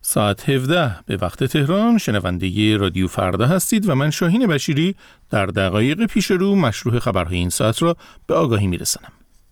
ساعت 17 به وقت تهران شنونده رادیو فردا هستید و من شاهین بشیری در دقایق پیش رو مشروع خبرهای این ساعت را به آگاهی میرسانم.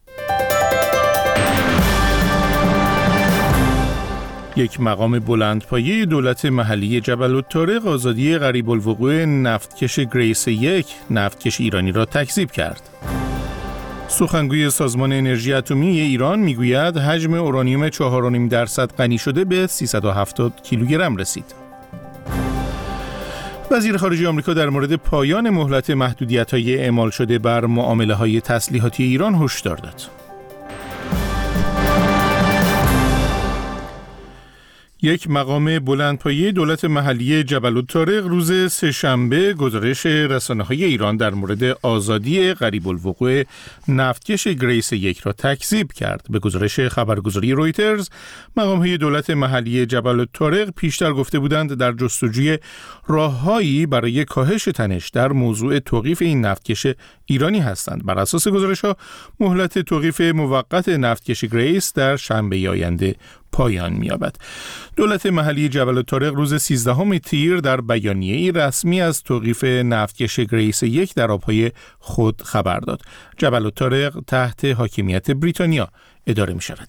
یک مقام بلندپایه دولت محلی جبل الطارق آزادی قریب الوقوع نفتکش گریس 1 نفتکش ایرانی را تکذیب کرد. سخنگوی سازمان انرژی اتمی ایران میگوید حجم اورانیوم 4.5% غنی شده به 370 کیلوگرم رسید. وزیر خارجه آمریکا در مورد پایان مهلت محدودیت‌های اعمال شده بر معامله‌های تسلیحاتی ایران هشدار داد. یک مقام بلندپایه دولت محلی جبل الطارق روز سه‌شنبه گزارش رسانه‌های ایران در مورد آزادی قریب الوقوع نفتکش گریس 1 را تکذیب کرد. به گزارش خبرگزاری رویترز، مقام‌های دولت محلی جبل الطارق پیشتر گفته بودند در جستجوی راه‌هایی برای کاهش تنش در موضوع توقیف این نفتکش ایرانی هستند. بر اساس گزارش‌ها، مهلت توقیف موقت نفتکش گریس در شنبه آینده پایان می‌یابد. دولت محلی جبل الطارق روز 13 تیر در بیانیه‌ای رسمی از توقیف نفتکش گریس 1 در آب‌های خود خبر داد. جبل الطارق تحت حاکمیت بریتانیا اداره می‌شود.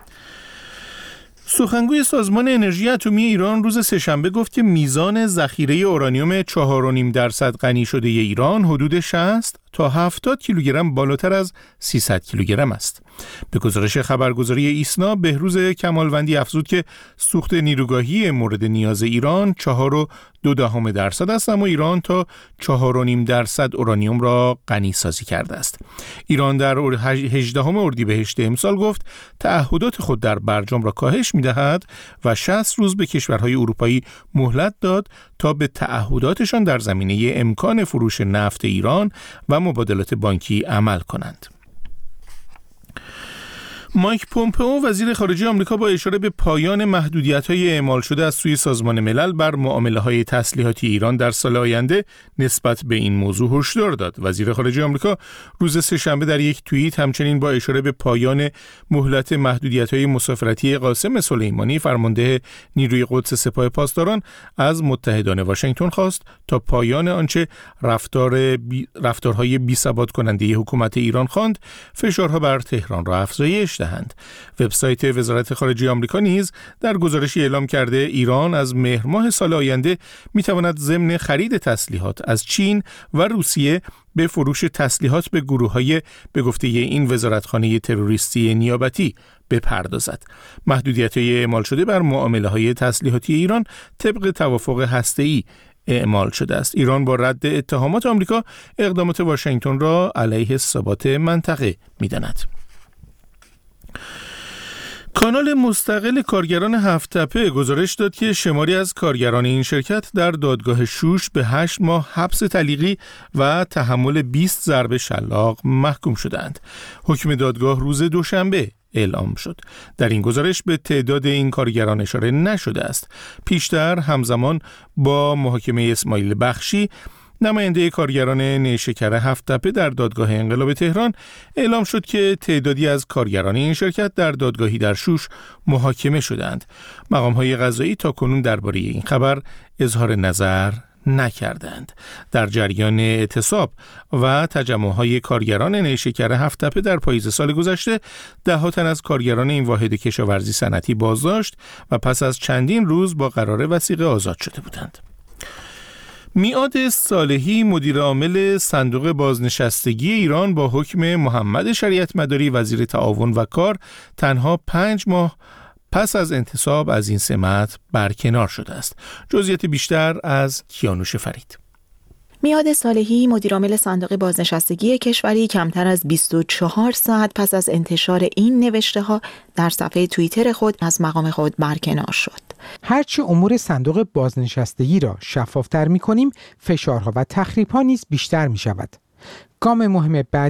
سخنگوی سازمان انرژی اتمی ایران روز سه‌شنبه گفت که میزان ذخیره اورانیوم 4.5% غنی شده ایران حدود 60 تا 70 کیلوگرم بالاتر از 300 کیلوگرم است. به گزارش خبرگزاری ایسنا، بهروز کمالوندی افزود که سوخت نیروگاهی مورد نیاز ایران 4.2% است، اما ایران تا 4.5% اورانیوم را غنی سازی کرده است. ایران در 18 اردیبهشت امسال گفت تعهدات خود در برجام را کاهش می‌دهد و 60 روز به کشورهای اروپایی مهلت داد تا به تعهداتشان در زمینه امکان فروش نفت ایران و مبادلات بانکی عمل کنند. مایک پومپئو وزیر خارجه آمریکا با اشاره به پایان محدودیت‌های اعمال شده از سوی سازمان ملل بر معامله‌های تسلیحاتی ایران در سال آینده نسبت به این موضوع هشدار داد. وزیر خارجه آمریکا روز سه‌شنبه در یک توییت همچنین با اشاره به پایان مهلت محدودیت‌های مسافرتی قاسم سلیمانی فرمانده نیروی قدس سپاه پاسداران از متحدان واشنگتن خواست تا پایان آنچه رفتارهای بی‌ثبات کننده حکومت ایران خواند فشارها بر تهران را افزایش دهند. وبسایت وزارت خارجه آمریکا نیز در گزارشی اعلام کرده ایران از مهر ماه سال آینده میتواند ضمن خرید تسلیحات از چین و روسیه به فروش تسلیحات به گروه‌های به گفته این وزارتخانه تروریستی نیابتی بپردازد. محدودیت‌های اعمال شده بر معامله‌های تسلیحاتی ایران طبق توافق هسته‌ای اعمال شده است. ایران با رد اتهامات آمریکا اقدامات واشنگتن را علیه ثبات منطقه می‌داند. کانال مستقل کارگران هفت‌تپه گزارش داد که شماری از کارگران این شرکت در دادگاه شوش به 8 ماه حبس تعلیقی و تحمل 20 ضرب شلاق محکوم شدند. حکم دادگاه روز دوشنبه اعلام شد. در این گزارش به تعداد این کارگران اشاره نشده است. پیشتر همزمان با محاکمه اسماعیل بخشی، نماینده کارگران نیشکر هفت‌تپه در دادگاه انقلاب تهران، اعلام شد که تعدادی از کارگران این شرکت در دادگاهی در شوش محاکمه شدند. مقام‌های قضایی تاکنون درباره این خبر اظهار نظر نکردند. در جریان اعتصاب و تجمع‌های کارگران نیشکر هفت‌تپه در پاییز سال گذشته، ده‌ها تن از کارگران این واحد کشاورزی صنعتی بازداشت و پس از چندین روز با قرار وثیقه آزاد شده بودند. میعاد صالحی مدیر عامل صندوق بازنشستگی ایران با حکم محمد شریعت مداری وزیر تعاون و کار تنها 5 ماه پس از انتصاب از این سمت برکنار شده است. جزئیات بیشتر از کیانوش فرید. میعاد صالحی مدیرعامل صندوق بازنشستگی کشوری کمتر از 24 ساعت پس از انتشار این نوشته‌ها در صفحه توییتر خود از مقام خود برکنار شد. هرچه امور صندوق بازنشستگی را شفاف‌تر می‌کنیم، فشارها و تخریب‌ها نیز بیشتر می‌شود. گام مهم بعدی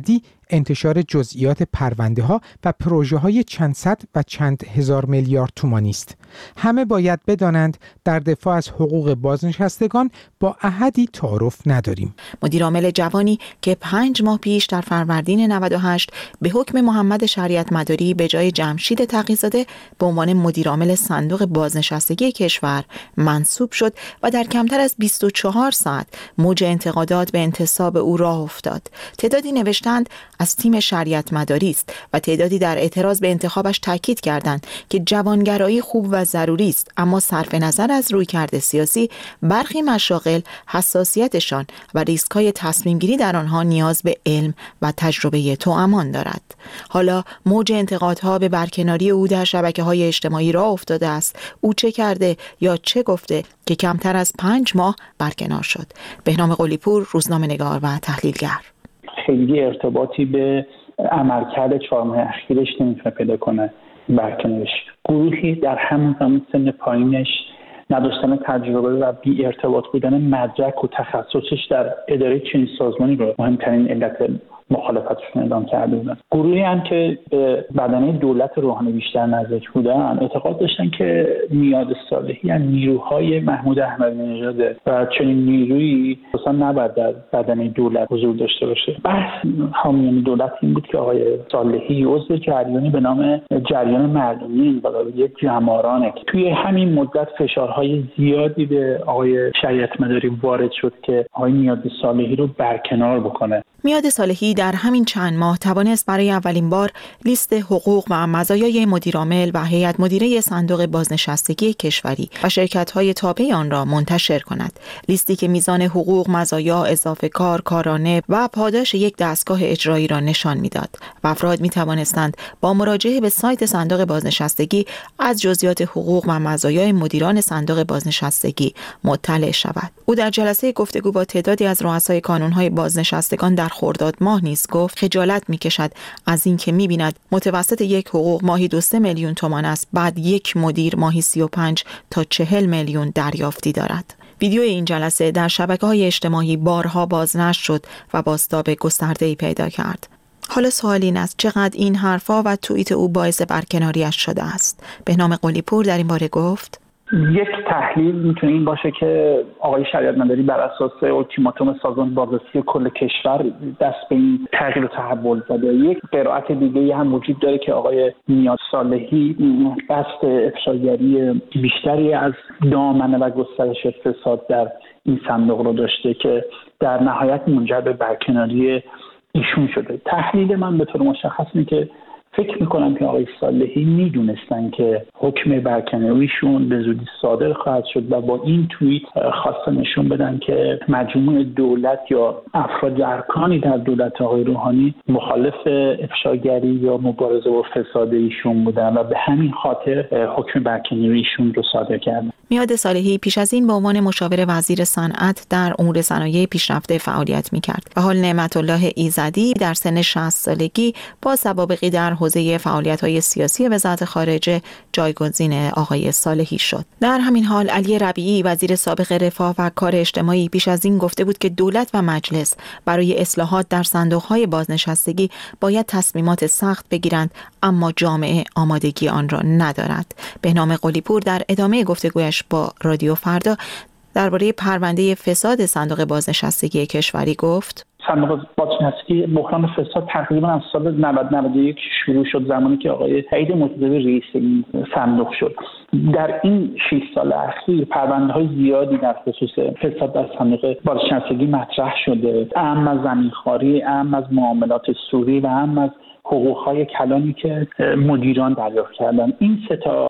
انتشار جزئیات پرونده‌ها و پروژه‌های چند صد و چند هزار میلیارد تومانی است. همه باید بدانند در دفاع از حقوق بازنشستگان با احدی تعارف نداریم. مدیرعامل جوانی که 5 ماه پیش در فروردین 98 به حکم محمد شریعت مداری به جای جمشید تقی‌زاده به عنوان مدیرعامل صندوق بازنشستگی کشور منصوب شد و در کمتر از 24 ساعت موج انتقادات به انتصاب او راه افتاد. تعدادی نوشتند از تیم شریعت مداری است و تعدادی در اعتراض به انتخابش تاکید کردند که جوانگرایی خوب و ضروری است، اما صرف نظر از رویکرد سیاسی برخی مشاغل حساسیتشان و ریسک‌های تصمیم گیری در آنها نیاز به علم و تجربه توامان دارد. حالا موج انتقادها به برکناری او در شبکه‌های اجتماعی راه افتاده است. او چه کرده یا چه گفته که کمتر از 5 ماه برکنار شد؟ بهنام قلی‌پور، روزنامه‌نگار و تحلیلگر. خیلی ارتباطی به عملکرد 4 ماه اخیرش نمیتونه پیدا کنه. برکنارش گروهی در همون زمان سن پایینش نداشتن تجربه و بی ارتباط بودن مدرک و تخصصش در اداره چنین سازمانی رو مهمترین علت مخالفتشون اعلام کرده بودن. گروهی هم که به بدنه دولت روحانی بیشتر نزدیک بودن اعتقاد داشتن که میاد صالحی از نیروهای محمود احمدی نژاد و چنین نیرویی اصلا نباید در بدنه دولت حضور داشته باشه. بحث حامیان دولت این بود که آقای صالحی عضو جریانی به نام جریان مردمی انقلابی جمارانه. توی همین مدت فشارهای زیادی به آقای شریعت مداری وارد شد که آقای میاد صالحی رو برکنار بکنه. میاد صالحی در همین چند ماه توانست برای اولین بار لیست حقوق و مزایای مدیرعامل و هیئت مدیره صندوق بازنشستگی کشوری و شرکت‌های تابع آن را منتشر کند. لیستی که میزان حقوق، مزایا، اضافه کار، کارانه و پاداش یک دستگاه اجرایی را نشان می‌داد و افراد می‌توانستند با مراجعه به سایت صندوق بازنشستگی از جزئیات حقوق و مزایای مدیران صندوق بازنشستگی مطلع شود. او در جلسه گفتگو با تعدادی از رؤسای کانون‌های بازنشستگان در خرداد ماه نیز گفت خجالت می‌کشد از اینکه می‌بیند متوسط یک حقوق ماهی 2-3 میلیون تومان است، بعد یک مدیر ماهی 35 تا 40 میلیون دریافتی دارد. ویدیو این جلسه در شبکه‌های اجتماعی بارها بازنشر شد و بازتاب گسترده‌ای پیدا کرد. حالا سوال این است چقدر این حرفا و توییت او باعث برکناریش شده است؟ بهنام قلی‌پور در این باره گفت یک تحلیل میتونه این باشه که آقای شریعت مداری بر اساس اولتیماتوم سازمان بازرسی کل کشور دست به این تغییر و تحول زده. یک قرائت دیگه هم وجود داره که آقای میاد صالحی قصد افشاگری بیشتری از دامنه و گسترش فساد در این صندوق رو داشته که در نهایت منجر به برکناری ایشون شده. تحلیل من به طور مشخص اینه که فکر میکنم که آقای صالحی میدونستن که حکم برکناریشون به زودی صادر خواهد شد و با این توییت خواستن نشون بدن که مجموع دولت یا افراد ارکانی در دولت آقای روحانی مخالف افشاگری یا مبارزه با فساد ایشون بودن و به همین خاطر حکم برکناریشون رو صادر کردن. میاد صالحی پیش از این به عنوان مشاور وزیر صنعت در امور صنایع پیشرفته فعالیت میکرد و حال نعمت الله ایزدی در سن 60 سالگی با سوابقی در حوزه فعالیت‌های سیاسی وزارت خارجه جایگزین آقای صالحی شد. در همین حال علی ربیعی وزیر سابق رفاه و کار اجتماعی پیش از این گفته بود که دولت و مجلس برای اصلاحات در صندوق‌های بازنشستگی باید تصمیمات سخت بگیرند، اما جامعه آمادگی آن را ندارد. بهنام قلی‌پور در ادامه گفتگویش با رادیو فردا درباره پرونده فساد صندوق بازنشستگی کشوری گفت صندوق بازنشستگی بحران فساد تقریبا از سال 91 شروع شد، زمانی که آقای سعید مرتضوی رئیس این صندوق شد. در این 6 سال اخیر پرونده‌های زیادی در خصوص فساد در صندوق بازنشستگی مطرح شده، اهم از زمینخواری، اهم از معاملات سوری و اهم از حقوق‌های کلانی که مدیران دریافت کردن. این سه تا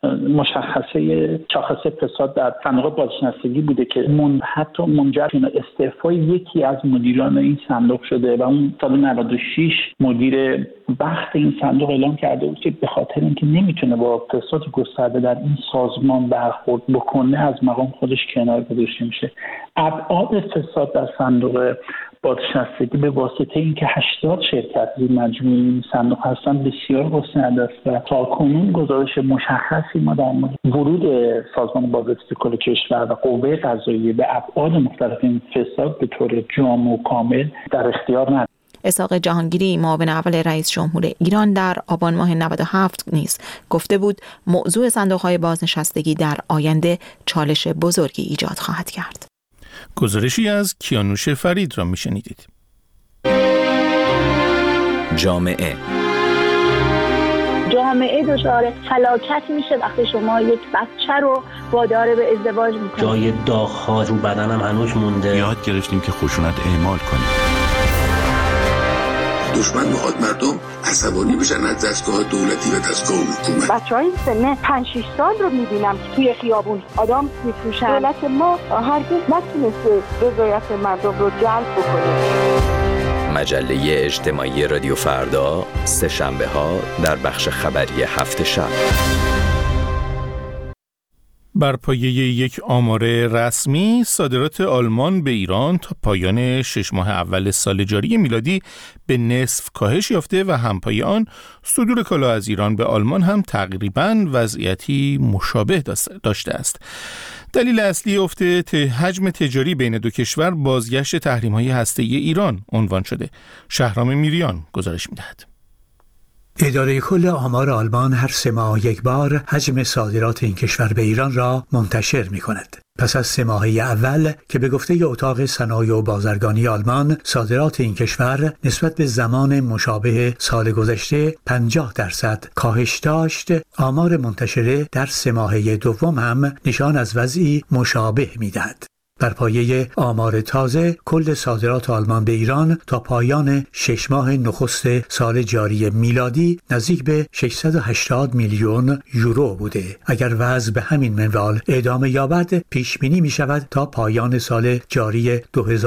مشخصه شاخص فساد در صندوق بازنشستگی بوده که حتی منجر به استعفای یکی از مدیران این صندوق شده و اون سال 96 مدیر بخت این صندوق اعلام کرده بود که به خاطر اینکه نمیتونه با فساد گسترده در این سازمان برخورد بکنه از مقام خودش کنار گذاشته میشه. ابعاد فساد در صندوق بازنشستگی به واسطه اینکه 80 شرکت زیر مجموعه این صندوق هستن بسیار گسترده است و تاکنون گزارش مشخصی ما در مورد ورود سازمان بازرسی کل کشور و قوه قضاییه به ابعاد مختلف این فساد به طور جامع و کامل در اختیار نداریم. اسحاق جهانگیری معاون اول رئیس جمهور ایران در آبان ماه 97 نیز گفته بود موضوع صندوق‌های بازنشستگی در آینده چالش بزرگی ایجاد خواهد کرد. گزارشی از کیانوش فرید را میشنیدید. جامعه دچار فلاکت میشه وقتی شما یک بچه رو وادار به ازدواج میکنید. جای داغ‌ها رو بدنم هنوز مونده. یاد گرفتیم که خشونت اعمال کنیم. دشمن میخواد مردم عصبانی بشن از دستگاه دولتی و دستگاه حکومت. بچهای سن 5-6 سال رو میبینم که توی خیابون آدم میفروشن. دولت ما هرگز نتونسته رضایت مردم رو جلب بکنه. مجله اجتماعی رادیو فردا، سه شنبه ها در بخش خبری هفت شب. بر پایه یک آمار رسمی، صادرات آلمان به ایران تا پایان 6 ماه اول سال جاری میلادی به نصف کاهش یافته و همپای آن صدور کالا از ایران به آلمان هم تقریباً وضعیتی مشابه داشته است. دلیل اصلی افت حجم تجاری بین دو کشور بازگشت تحریم‌های هسته‌ای ایران عنوان شده. شهرام میریان گزارش می‌دهد. اداره کل آمار آلمان هر 3 ماه یک بار حجم صادرات این کشور به ایران را منتشر می‌کند. پس از 3 ماهه اول که به گفته اتاق صنایع و بازرگانی آلمان صادرات این کشور نسبت به زمان مشابه سال گذشته 50% کاهش داشت، آمار منتشره در 3 ماهه دوم هم نشان از وضعی مشابه می‌دهد. بر پایه آمار تازه کل صادرات آلمان به ایران تا پایان 6 ماه نخست سال جاری میلادی نزدیک به 680 میلیون یورو بوده. اگر وضع به همین منوال ادامه یابد، پیش بینی می شود تا پایان سال جاری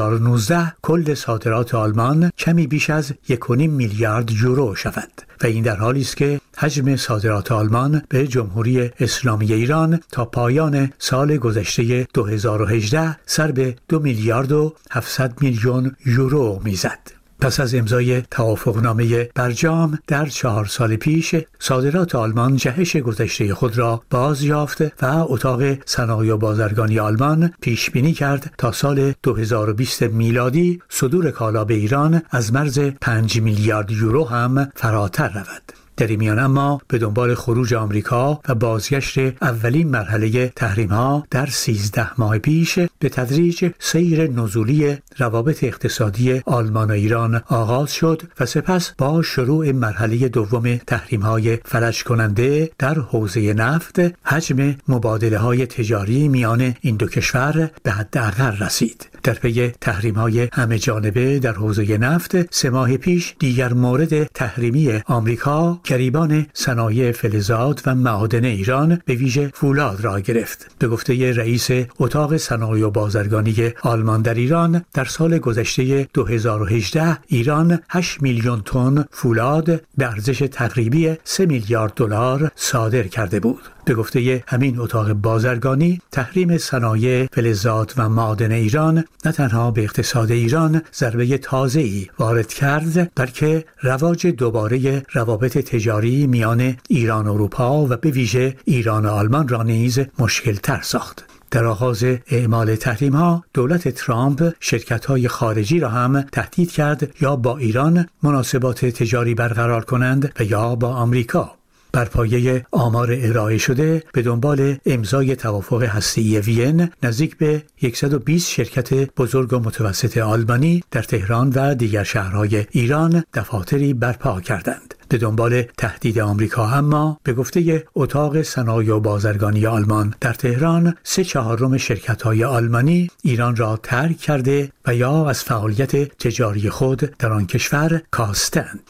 2019 کل صادرات آلمان کمی بیش از 1.5 میلیارد یورو شود. و این در حالی است که حجم صادرات آلمان به جمهوری اسلامی ایران تا پایان سال گذشته 2018 سر به 2 میلیارد و 700 میلیون یورو میزد. پس از امضای توافقنامه برجام در 4 سال پیش، صادرات آلمان جهش گذشته خود را باز یافت و اتاق صنایع و بازرگانی آلمان پیش بینی کرد تا سال 2020 میلادی صدور کالا به ایران از مرز 5 میلیارد یورو هم فراتر رود. در این میان اما به دنبال خروج آمریکا و بازگشت اولین مرحله تحریم‌ها در 13 ماه پیش به تدریج سیر نزولی روابط اقتصادی آلمان و ایران آغاز شد و سپس با شروع مرحله دوم تحریم‌های فلج کننده در حوزه نفت حجم مبادله‌های تجاری میان این دو کشور به حداقل رسید. در پی تحریم‌های همه جانبه در حوزه نفت 3 ماه پیش دیگر مورد تحریمی آمریکا گریبان صنایع فلزات و معادن ایران به ویژه فولاد را گرفت. به گفته رئیس اتاق صنایع و بازرگانی آلمان در ایران، در سال گذشته 2018 ایران 8 میلیون تن فولاد به ارزش تقریبی 3 میلیارد دلار صادر کرده بود. به گفته همین اتاق بازرگانی، تحریم صنایع فلزات و معادن ایران نه تنها به اقتصاد ایران ضربه تازه‌ای وارد کرد، بلکه رواج دوباره روابط تجاری میان ایران و اروپا و به ویژه ایران و آلمان را نیز مشکل‌تر ساخت. در آغاز اعمال تحریم‌ها، دولت ترامپ شرکت‌های خارجی را هم تهدید کرد یا با ایران مناسبات تجاری برقرار کنند و یا با آمریکا. بر پایه آمار ارائه شده به دنبال امضای توافق هسته‌ای وین، نزدیک به 120 شرکت بزرگ و متوسط آلمانی در تهران و دیگر شهرهای ایران دفاتری برپا کردند. به دنبال تهدید آمریکا اما به گفته اتاق صنایع و بازرگانی آلمان در تهران، 3/4 شرکت‌های آلمانی ایران را ترک کرده و یا از فعالیت تجاری خود در آن کشور کاستند.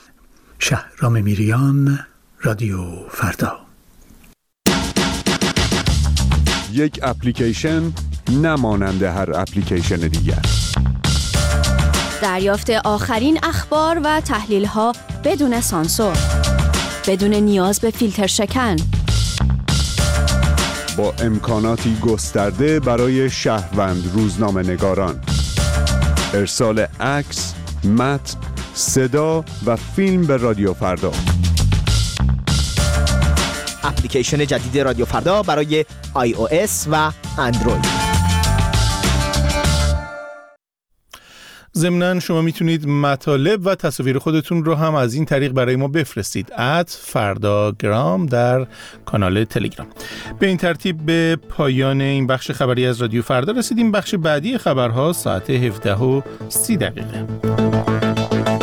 شهرام میریان، رادیو فردا. یک اپلیکیشن نمانند هر اپلیکیشن دیگر. دریافت آخرین اخبار و تحلیل‌ها بدون سانسور، بدون نیاز به فیلتر شکن، با امکاناتی گسترده برای شهروند روزنامه‌نگاران. ارسال عکس، متن، صدا و فیلم به رادیو فردا. اپلیکیشن جدید رادیو فردا برای iOS و اندروید. ضمناً شما میتونید مطالب و تصاویر خودتون رو هم از این طریق برای ما بفرستید @فرداگرام در کانال تلگرام. به این ترتیب به پایان این بخش خبری از رادیو فردا رسیدیم. بخش بعدی خبرها ساعت 17:30.